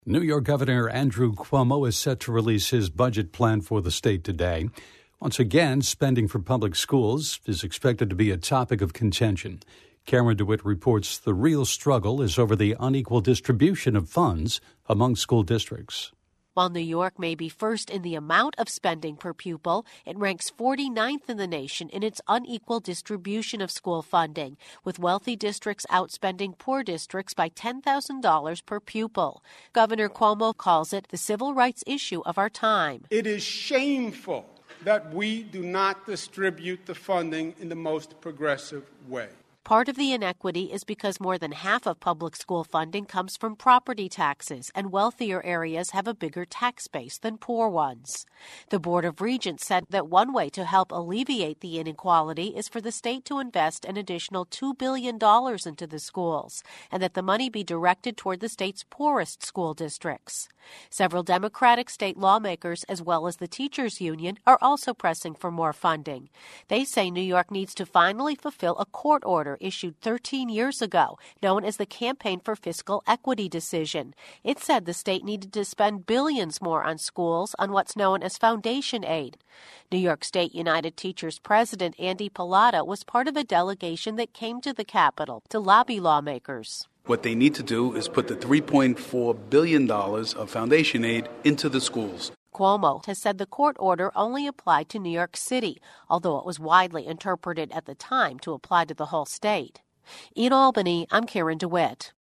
New York Governor Andrew Cuomo is set to release his budget plan for the state today. Once again, spending for public schools is expected to be a topic of contention. Cameron DeWitt reports the real struggle is over the unequal distribution of funds among school districts. While New York may be first in the amount of spending per pupil, it ranks 49th in the nation in its unequal distribution of school funding, with wealthy districts outspending poor districts by $10,000 per pupil. Governor Cuomo calls it the civil rights issue of our time. It is shameful that we do not distribute the funding in the most progressive way. Part of the inequity is because more than half of public school funding comes from property taxes, and wealthier areas have a bigger tax base than poor ones. The Board of Regents said that one way to help alleviate the inequality is for the state to invest an additional $2 billion into the schools, and that the money be directed toward the state's poorest school districts. Several Democratic state lawmakers, as well as the teachers' union, are also pressing for more funding. They say New York needs to finally fulfill a court order issued 13 years ago, known as the Campaign for Fiscal Equity decision. It said the state needed to spend billions more on schools on what's known as foundation aid. New York State United Teachers President Andy Pallotta was part of a delegation that came to the Capitol to lobby lawmakers. What they need to do is put the $3.4 billion of foundation aid into the schools. Cuomo has said the court order only applied to New York City, although it was widely interpreted at the time to apply to the whole state. In Albany, I'm Karen DeWitt.